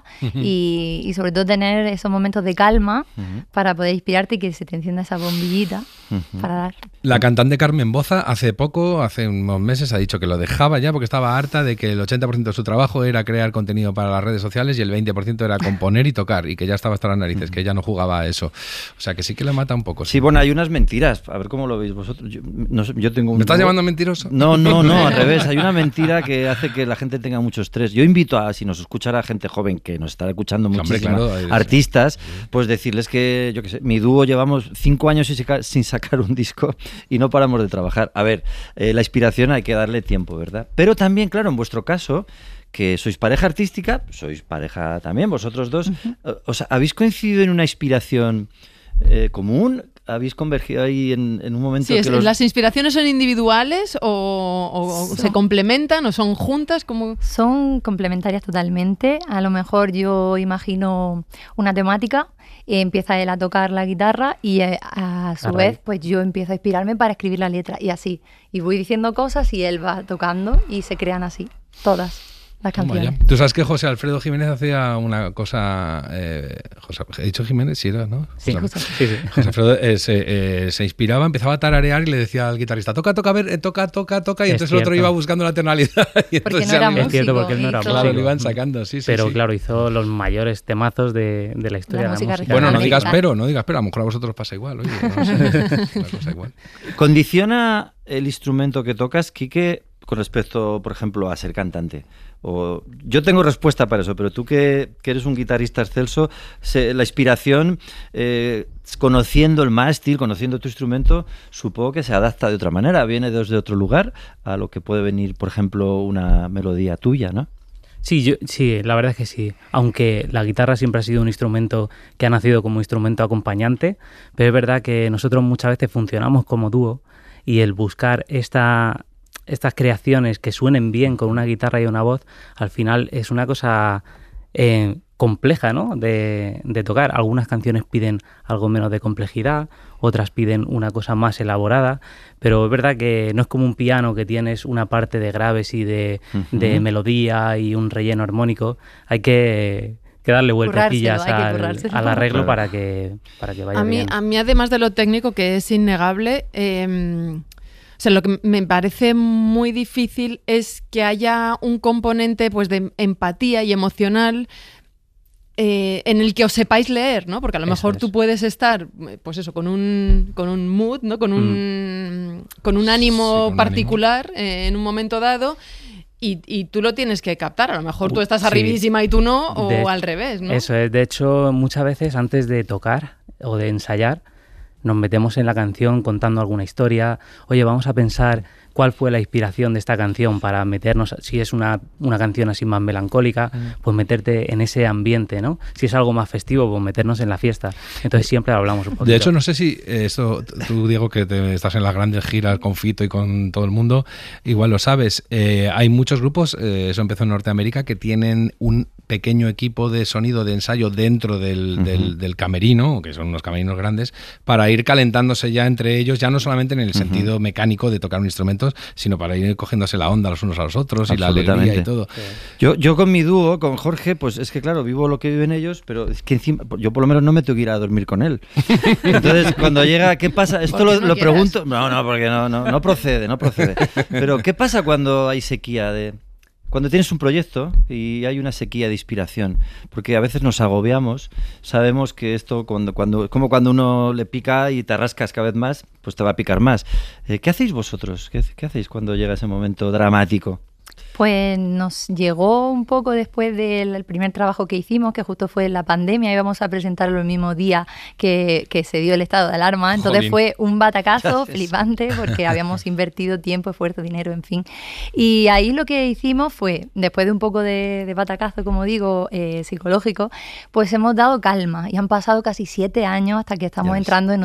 y, y sobre todo tener esos momentos de calma uh-huh. para poder inspirarte y que se te encienda esa bombillita uh-huh. para dar. La cantante Carmen Boza hace poco, hace unos meses, ha dicho que lo dejaba ya porque estaba harta de que el ochenta por ciento de su trabajo era crear contenido para las redes sociales y el veinte por ciento era componer y tocar y que ya estaba hasta las narices, uh-huh. que ella no jugaba a eso. O sea que sí que le mata un poco. Sí, sí bueno, hay unas mentiras. A ver cómo lo veis vosotros. Yo, no sé, yo tengo un... ¿Me estás llamando mentiroso? No, no, no, al revés. Hay una mentira que hace que la gente tenga mucho estrés. Yo invito a, si nos escuchara gente joven que nos está escuchando muchísimo, claro, artistas, sí. pues decirles que, yo qué sé, mi dúo llevamos cinco años sin sacar un disco y no paramos de trabajar. A ver, eh, la inspiración hay que darle tiempo, ¿verdad? Pero también, claro, en vuestro caso, que sois pareja artística, sois pareja también, vosotros dos, uh-huh. o sea, ¿habéis coincidido en una inspiración eh, común? ¿Habéis convergido ahí en, en un momento? Sí, que es, los... ¿Las inspiraciones son individuales o, o son, se complementan o son juntas? Como... Son complementarias totalmente. A lo mejor yo imagino una temática, eh, empieza él a tocar la guitarra y eh, a su a vez pues yo empiezo a inspirarme para escribir la letra y así. Y voy diciendo cosas y él va tocando y se crean así, todas. Las canciones. Tú sabes que José Alfredo Jiménez hacía una cosa... Eh, José, ¿he dicho Jiménez? Sí, era, ¿no? Sí, José, sí, sí. José Alfredo eh, se, eh, se inspiraba, empezaba a tararear y le decía al guitarrista, toca, toca, a ver, eh, toca, toca, toca, y es entonces cierto. El otro iba buscando la tonalidad. Y porque no era músico. Es cierto, porque él no era músico. Claro, lo iban sacando, sí, sí. Pero sí. claro, hizo los mayores temazos de, de la historia la de la música. Bueno, no digas pero, no digas pero, a lo mejor a vosotros pasa igual, oye, no sé, una cosa igual. ¿Condiciona el instrumento que tocas, Quique, con respecto, por ejemplo, a ser cantante? O, yo tengo respuesta para eso, pero tú que, que eres un guitarrista excelso, se, la inspiración, eh, conociendo el mástil, conociendo tu instrumento, supongo que se adapta de otra manera, viene desde otro lugar a lo que puede venir, por ejemplo, una melodía tuya, ¿no? Sí, yo, sí, la verdad es que sí. Aunque la guitarra siempre ha sido un instrumento que ha nacido como instrumento acompañante, pero es verdad que nosotros muchas veces funcionamos como dúo y el buscar esta... estas creaciones que suenen bien con una guitarra y una voz, al final es una cosa eh, compleja, ¿no? de, de tocar. Algunas canciones piden algo menos de complejidad, otras piden una cosa más elaborada, pero es verdad que no es como un piano que tienes una parte de graves y de, uh-huh. de melodía y un relleno armónico. Hay que... que darle vueltecillas al, al arreglo claro. para que para que vaya a mí, bien. A mí, además de lo técnico, que es innegable, eh, o sea, lo que me parece muy difícil es que haya un componente pues de empatía y emocional eh, en el que os sepáis leer, ¿no? Porque a lo mejor eso tú es. Puedes estar, pues eso, con un con un mood, ¿no? Con un mm. con un ánimo sí, con particular ánimo. Eh, en un momento dado. Y, y tú lo tienes que captar. A lo mejor tú estás arribísima sí. y tú no, o de, al revés, ¿no? Eso es. De hecho, muchas veces antes de tocar o de ensayar, nos metemos en la canción contando alguna historia. Oye, vamos a pensar cuál fue la inspiración de esta canción para meternos, si es una, una canción así más melancólica, mm. pues meterte en ese ambiente, ¿no? Si es algo más festivo, pues meternos en la fiesta. Entonces siempre hablamos un poquito. De hecho, no sé si eso, tú, Diego, que te, estás en las grandes giras con Fito y con todo el mundo, igual lo sabes. Eh, hay muchos grupos, eh, eso empezó en Norteamérica, que tienen un pequeño equipo de sonido de ensayo dentro del, uh-huh. del, del camerino, que son unos camerinos grandes, para ir calentándose ya entre ellos, ya no solamente en el uh-huh. sentido mecánico de tocar un instrumento, sino para ir cogiéndose la onda los unos a los otros y la alegría y todo. Sí. Yo, yo con mi dúo, con Jorge, pues es que claro, vivo lo que viven ellos, pero es que encima, yo por lo menos no me tengo que ir a dormir con él. Entonces, cuando llega, ¿qué pasa? Esto lo, no lo pregunto. No, no, porque no, no, no procede, no procede. Pero, ¿qué pasa cuando hay sequía de... Cuando tienes un proyecto y hay una sequía de inspiración, porque a veces nos agobiamos, sabemos que esto, cuando, cuando, como cuando uno le pica y te rascas cada vez más, pues te va a picar más. Eh, ¿Qué hacéis vosotros? ¿Qué, qué hacéis cuando llega ese momento dramático? Pues nos llegó un poco después del primer trabajo que hicimos, que justo fue la pandemia, íbamos a presentarlo el mismo día que, que se dio el estado de alarma, entonces Jolín. Fue un batacazo flipante porque habíamos invertido tiempo, esfuerzo, dinero, en fin. Y ahí lo que hicimos fue, después de un poco de, de batacazo, como digo, eh, psicológico, pues hemos dado calma y han pasado casi siete años hasta que estamos entrando en otro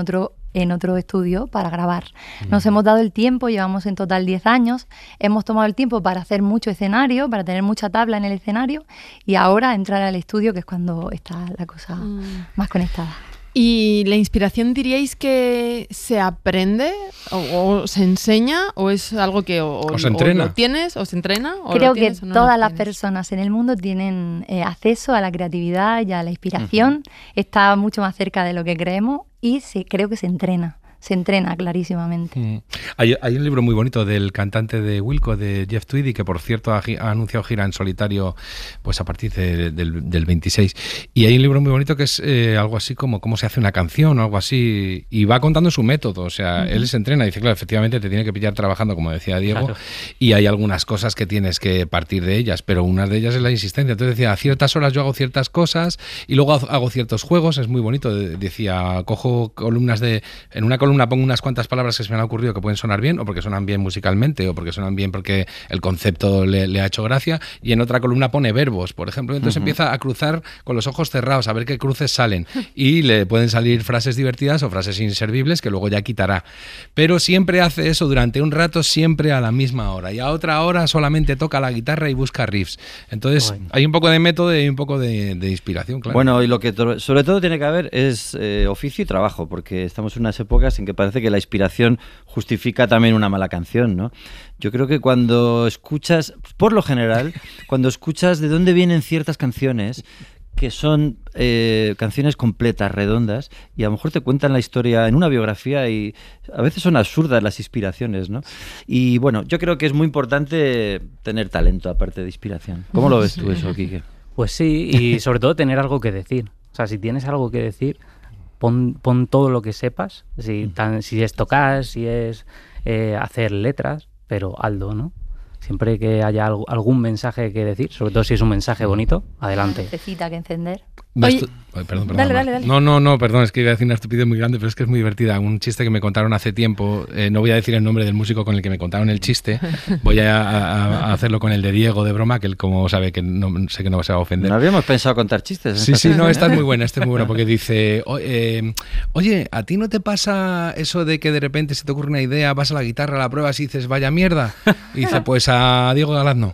en otro estudio para grabar. Nos hemos dado el tiempo, llevamos en total diez años, hemos tomado el tiempo para hacer mucho escenario, para tener mucha tabla en el escenario y ahora entrar al estudio, que es cuando está la cosa mm. más conectada. ¿Y la inspiración diríais que se aprende o, o se enseña o es algo que o, o se entrena? O lo tienes o se entrena? O Creo lo que no todas las personas en el mundo tienen eh, acceso a la creatividad y a la inspiración. Uh-huh. Está mucho más cerca de lo que creemos y se, creo que se entrena. Se entrena clarísimamente. Mm. Hay, hay un libro muy bonito del cantante de Wilco, de Jeff Tweedy, que por cierto ha, ha anunciado gira en solitario pues a partir de, del, del veintiséis. Y hay un libro muy bonito que es eh, algo así como cómo se hace una canción o algo así. Y va contando su método. O sea, uh-huh. él se entrena y dice, claro, efectivamente te tiene que pillar trabajando, como decía Diego. Claro. Y hay algunas cosas que tienes que partir de ellas, pero una de ellas es la insistencia. Entonces decía, a ciertas horas yo hago ciertas cosas y luego hago ciertos juegos. Es muy bonito. Decía, cojo columnas de... En una columna una pongo unas cuantas palabras que se me han ocurrido que pueden sonar bien, o porque suenan bien musicalmente, o porque suenan bien porque el concepto le, le ha hecho gracia, y en otra columna pone verbos, por ejemplo. Entonces uh-huh. empieza a cruzar con los ojos cerrados, a ver qué cruces salen, y le pueden salir frases divertidas o frases inservibles que luego ya quitará. Pero siempre hace eso durante un rato, siempre a la misma hora, y a otra hora solamente toca la guitarra y busca riffs. Entonces bueno. hay un poco de método y un poco de, de inspiración, claro. Bueno, y lo que to- sobre todo tiene que haber es eh, oficio y trabajo, porque estamos en unas épocas en que parece que la inspiración justifica también una mala canción, ¿no? Yo creo que cuando escuchas, por lo general, cuando escuchas de dónde vienen ciertas canciones, que son eh, canciones completas, redondas, y a lo mejor te cuentan la historia en una biografía y a veces son absurdas las inspiraciones, ¿no? Y bueno, yo creo que es muy importante tener talento aparte de inspiración. ¿Cómo lo ves tú eso, Quique? Pues sí, y sobre todo tener algo que decir. O sea, si tienes algo que decir, pon, pon todo lo que sepas, si, tan, si es tocar, si es eh, hacer letras, pero hazlo, ¿no? Siempre que haya algo, algún mensaje que decir, sobre todo si es un mensaje bonito, adelante. Necesita que encender. Oye, Ay, perdón, perdón, dale, dale, dale. No, no, no, perdón, es que iba a decir una estupidez muy grande, pero es que es muy divertida. Un chiste que me contaron hace tiempo, eh, no voy a decir el nombre del músico con el que me contaron el chiste, voy a, a, a hacerlo con el de Diego de broma, que él como sabe que no sé que no se va a ofender. No habíamos pensado contar chistes. Sí, sí, no, esta es muy buena, esta es muy buena, porque dice, o, eh, oye, ¿a ti no te pasa eso de que de repente se te ocurre una idea, vas a la guitarra, la pruebas y dices, vaya mierda? Y dice, pues a Diego Galaz no.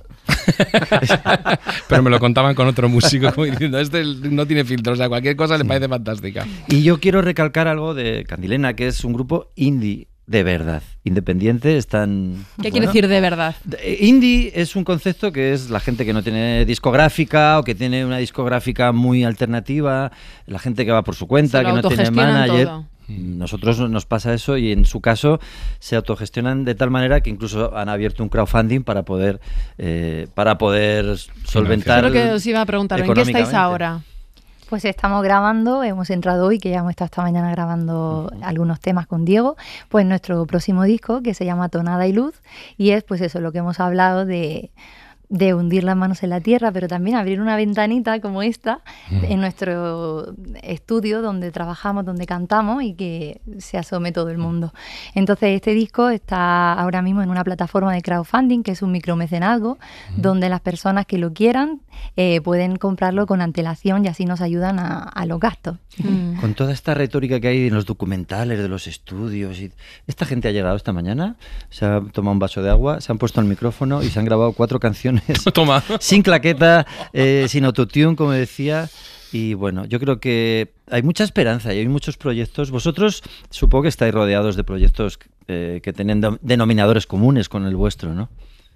Pero me lo contaban con otro músico como diciendo, este no tiene filtro, o sea, cualquier cosa le parece fantástica. Y yo quiero recalcar algo de Candilena, que es un grupo indie de verdad, independiente. Están... ¿Qué bueno, quiere decir de verdad? Indie es un concepto que es la gente que no tiene discográfica o que tiene una discográfica muy alternativa, la gente que va por su cuenta, que no tiene manager. Todo. Nosotros nos pasa eso y en su caso se autogestionan de tal manera que incluso han abierto un crowdfunding para poder eh, para poder solventar. Creo que os iba a preguntar, ¿en qué estáis ahora? Pues estamos grabando, hemos entrado hoy, que ya hemos estado esta mañana grabando uh-huh. algunos temas con Diego, pues nuestro próximo disco que se llama Tonada y Luz, y es pues eso, lo que hemos hablado de... de hundir las manos en la tierra, pero también abrir una ventanita como esta mm. en nuestro estudio donde trabajamos, donde cantamos y que se asome todo el mundo. Entonces este disco está ahora mismo en una plataforma de crowdfunding que es un micromecenazgo mm. donde las personas que lo quieran eh, pueden comprarlo con antelación y así nos ayudan a, a los gastos. Mm. Con toda esta retórica que hay en los documentales de los estudios, y esta gente ha llegado esta mañana, se ha tomado un vaso de agua, se han puesto el micrófono y se han grabado cuatro canciones Toma. sin claqueta, eh, sin autotune, como decía. Y bueno, yo creo que hay mucha esperanza y hay muchos proyectos. Vosotros supongo que estáis rodeados de proyectos eh, que tienen de- denominadores comunes con el vuestro, ¿no?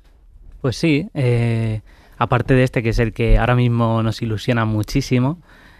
Pues sí, eh, aparte de este que es el que ahora mismo nos ilusiona muchísimo,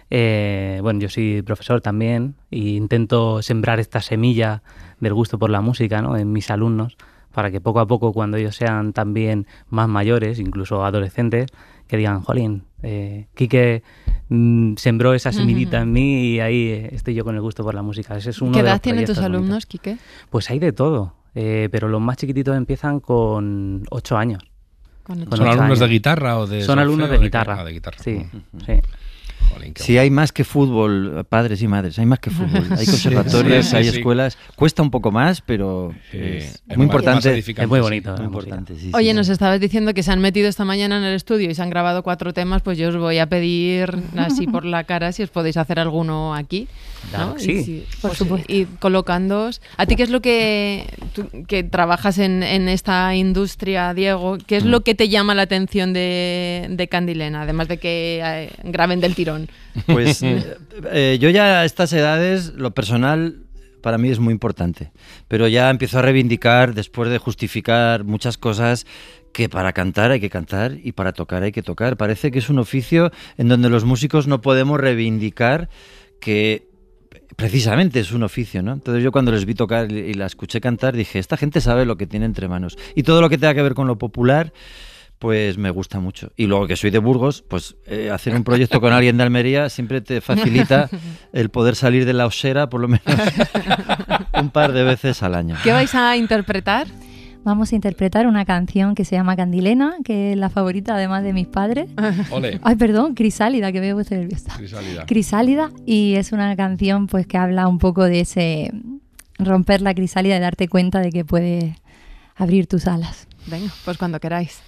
eh, bueno, yo soy profesor también e intento sembrar esta semilla del gusto por la música, ¿no?, en mis alumnos, para que poco a poco, cuando ellos sean también más mayores, incluso adolescentes, que digan, jolín, eh, Quique mmm, sembró esa semillita uh-huh. en mí y ahí estoy yo con el gusto por la música. Ese es uno ¿Qué de edad los tienen tus proyectos alumnos, bonitos. Quique? Pues hay de todo, eh, pero los más chiquititos empiezan con ocho años. Con ¿Son alumnos años. de guitarra o de Son alumnos de, de guitarra. Ah, de guitarra. Sí, uh-huh. sí. Jolín, si hay más que fútbol, padres y madres, hay más que fútbol. Hay conservatorios, sí, sí, hay sí. escuelas. Cuesta un poco más, pero Sí, es, es muy más- importante. más edificante, Es muy sí. bonito. Muy la importante, sí, sí. Oye, nos estabas diciendo que se han metido esta mañana en el estudio y se han grabado cuatro temas, pues yo os voy a pedir así por la cara si os podéis hacer alguno aquí. Claro ¿no? que Y sí. si- Por pues, supuesto. Y colocándoos. ¿A ti qué es lo que, tú, que trabajas en, en esta industria, Diego? ¿Qué es lo que te llama la atención de, de Candilena, además de que eh, graben del tirón? Pues eh, eh, yo ya a estas edades, lo personal para mí es muy importante, pero ya empiezo a reivindicar, después de justificar muchas cosas, que para cantar hay que cantar y para tocar hay que tocar. Parece que es un oficio en donde los músicos no podemos reivindicar que precisamente es un oficio, ¿no? Entonces yo cuando les vi tocar y la escuché cantar dije, esta gente sabe lo que tiene entre manos. Y todo lo que tenga que ver con lo popular, pues me gusta mucho. Y luego que soy de Burgos, pues eh, hacer un proyecto con alguien de Almería siempre te facilita el poder salir de la osera por lo menos un par de veces al año. ¿Qué vais a interpretar? Vamos a interpretar una canción que se llama Candilena, que es la favorita además de mis padres. Ole. Ay, perdón, Crisálida, que veo que estoy nerviosa. Crisálida. Crisálida, y es una canción pues que habla un poco de ese romper la crisálida y darte cuenta de que puedes abrir tus alas. Venga, pues cuando queráis.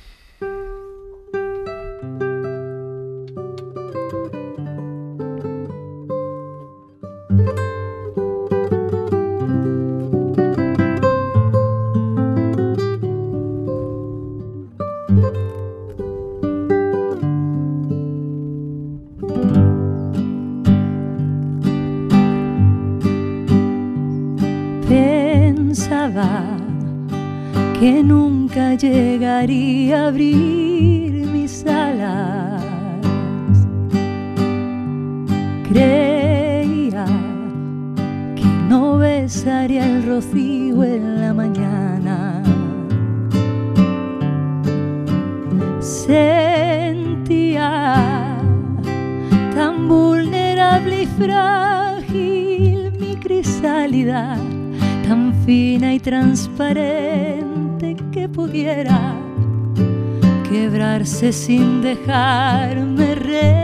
Pensaba que nunca llegaría a abrir mis alas. Creía que no besaría el rocío en la mañana. Sentía tan vulnerable y frágil mi crisálida, tan fina y transparente que pudiera quebrarse sin dejarme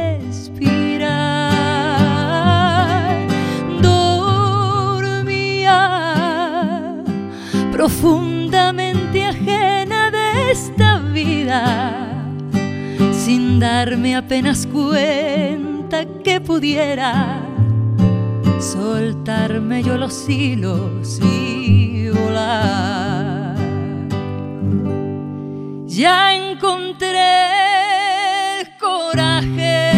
respirar. Dormía profundamente ajena de esta vida, sin darme apenas cuenta que pudiera soltarme yo los hilos y volar. Ya encontré el coraje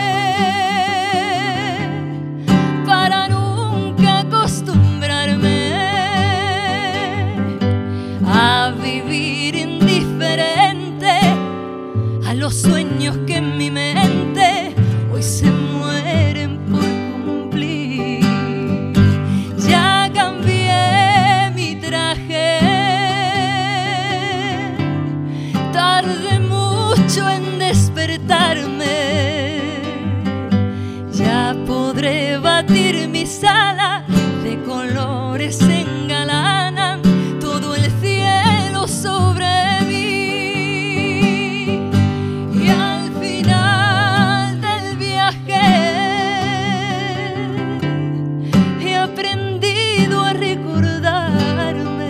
para nunca acostumbrarme a vivir indiferente a los sueños que en mi mente hoy se mueren por cumplir. Ya cambié mi traje, tardé mucho en despertarme. Ya podré batir mis alas, de colores engalanan todo el cielo sobre mí. Y al final del viaje he aprendido a recordarme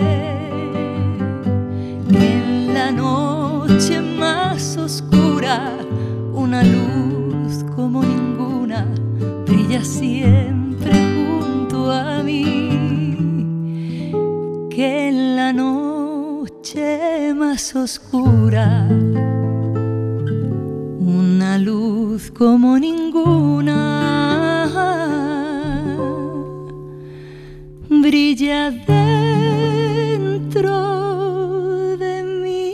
que en la noche más oscura una luz como ninguna brilla siempre junto a mí. Que en la noche más oscura una luz como ninguna brilla dentro de mí.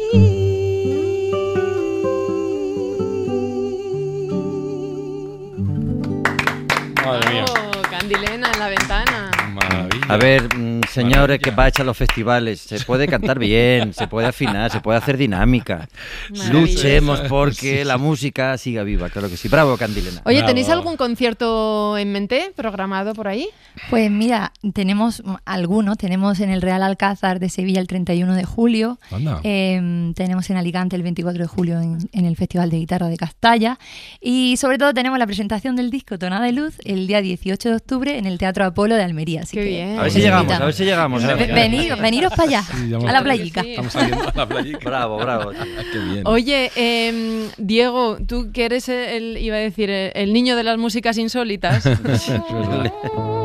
Madre mía. Oh, Candilena en la ventana. Maravilla. A ver, mm, señores que va a echar los festivales. Se puede cantar bien, se puede afinar, se puede hacer dinámica. Luchemos porque sí, la música siga viva, claro que sí. Bravo, Candilena. Oye, Bravo. ¿tenéis algún concierto en mente programado por ahí? Pues mira, tenemos algunos. Tenemos en el Real Alcázar de Sevilla el treinta y uno de julio. Eh, tenemos en Alicante el veinticuatro de julio en, en el Festival de Guitarra de Castalla. Y sobre todo tenemos la presentación del disco Tonada de Luz el día dieciocho de octubre en el Teatro Apolo de Almería. Así Qué que bien. A ver si llegamos, a ver si llegamos. Veniros, veniros para allá, Sí, a la playica. Sí. Estamos saliendo a la playica. Bravo, bravo. Qué bien. Oye, eh, Diego, tú que eres el, iba a decir, el niño de las músicas insólitas. Sí, es verdad.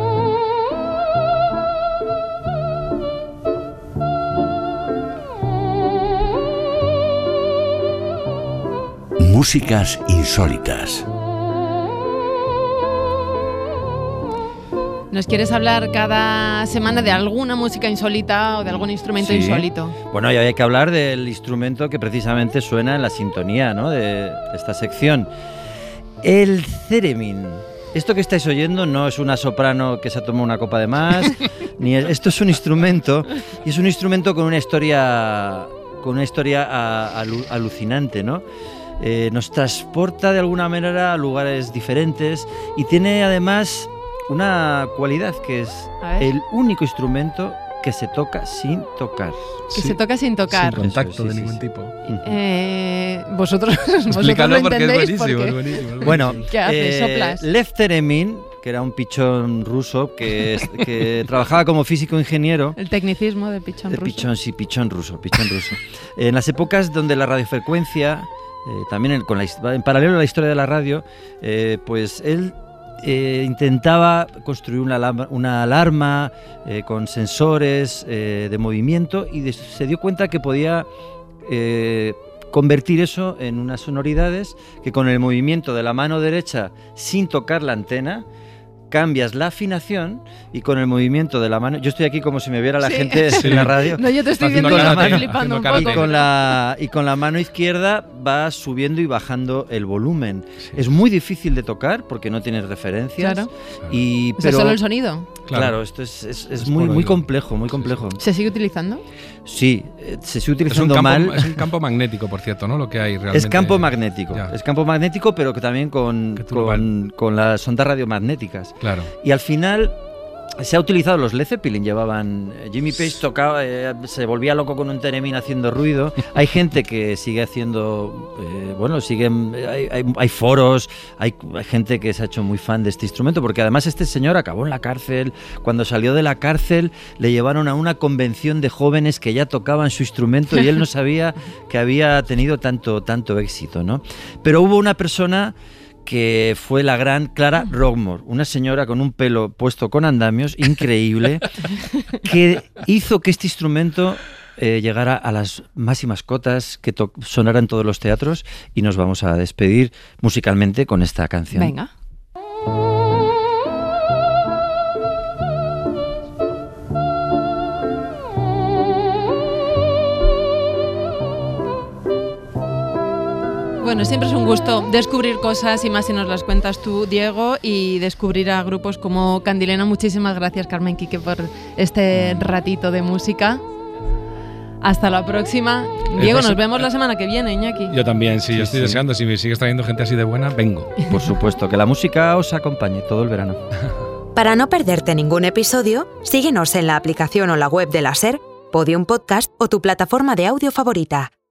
Músicas insólitas. ¿Nos quieres hablar cada semana de alguna música insólita o de algún instrumento Sí. insólito? Bueno, y hay que hablar del instrumento que precisamente suena en la sintonía, ¿no?, de esta sección. El theremin. Esto que estáis oyendo no es una soprano que se ha tomado una copa de más, ni es, esto es un instrumento, y es un instrumento con una historia, con una historia a, alu, alucinante, ¿no? Eh, nos transporta de alguna manera a lugares diferentes y tiene además una cualidad que es el único instrumento que se toca sin tocar. Que sí. se toca sin tocar. Sin contacto Eso, sí, de sí, ningún sí. tipo. Eh, vosotros, vosotros Explícalo lo porque es entendéis buenísimo, porque... es buenísimo, es buenísimo. Bueno, ¿Qué haces? eh, ¿Soplas? Lev Theremin, que era un pichón ruso que, que trabajaba como físico ingeniero. El tecnicismo de pichón de ruso. Pichón, sí, pichón ruso, pichón ruso. En las épocas donde la radiofrecuencia, eh, también en, con la, en paralelo a la historia de la radio, eh, pues él eh, intentaba construir una alarma, una alarma eh, con sensores eh, de movimiento y de, se dio cuenta que podía eh, convertir eso en unas sonoridades que con el movimiento de la mano derecha sin tocar la antena cambias la afinación y con el movimiento de la mano, yo estoy aquí como si me viera la Sí. gente Sí. en la radio. No, yo te estoy Y viendo con la y estoy mano- flipando un y poco. con la y con la mano izquierda vas subiendo y bajando el volumen. Es muy difícil de tocar porque no tienes referencias. Claro. Y O sea, pero solo el sonido. Claro, Claro. esto es, es- es Es muy por muy oído. complejo, muy complejo. ¿Se sigue utilizando? Sí, eh, se sigue Es un, utilizando campo, mal. es un campo magnético, por cierto, ¿no? Lo que hay realmente. Es campo magnético, Ya. es campo magnético, pero que también con, Que tú lo con, con las ondas radiomagnéticas. Claro. Y al final se ha utilizado, los Led Zeppelin llevaban, Jimmy Page tocaba, eh, se volvía loco con un theremin haciendo ruido. Hay gente que sigue haciendo, eh, bueno, siguen, hay, hay, hay foros, hay, hay gente que se ha hecho muy fan de este instrumento, porque además este señor acabó en la cárcel. Cuando salió de la cárcel le llevaron a una convención de jóvenes que ya tocaban su instrumento y él no sabía que había tenido tanto, tanto éxito, ¿no? Pero hubo una persona que fue la gran Clara Rockmore, una señora con un pelo puesto con andamios, increíble, que hizo que este instrumento eh, llegara a las máximas cotas, que to- sonara en todos los teatros, y nos vamos a despedir musicalmente con esta canción. Venga. Bueno, siempre es un gusto descubrir cosas y más si nos las cuentas tú, Diego, y descubrir a grupos como Candilena. Muchísimas gracias, Carmen Quique, por este ratito de música. Hasta la próxima. Diego, nos vemos la semana que viene, Iñaki. Yo también, sí, Sí, yo estoy sí. deseando. Si me sigues trayendo gente así de buena, vengo. Por supuesto, que la música os acompañe todo el verano. Para no perderte ningún episodio, síguenos en la aplicación o la web de la SER, Podium Podcast o tu plataforma de audio favorita.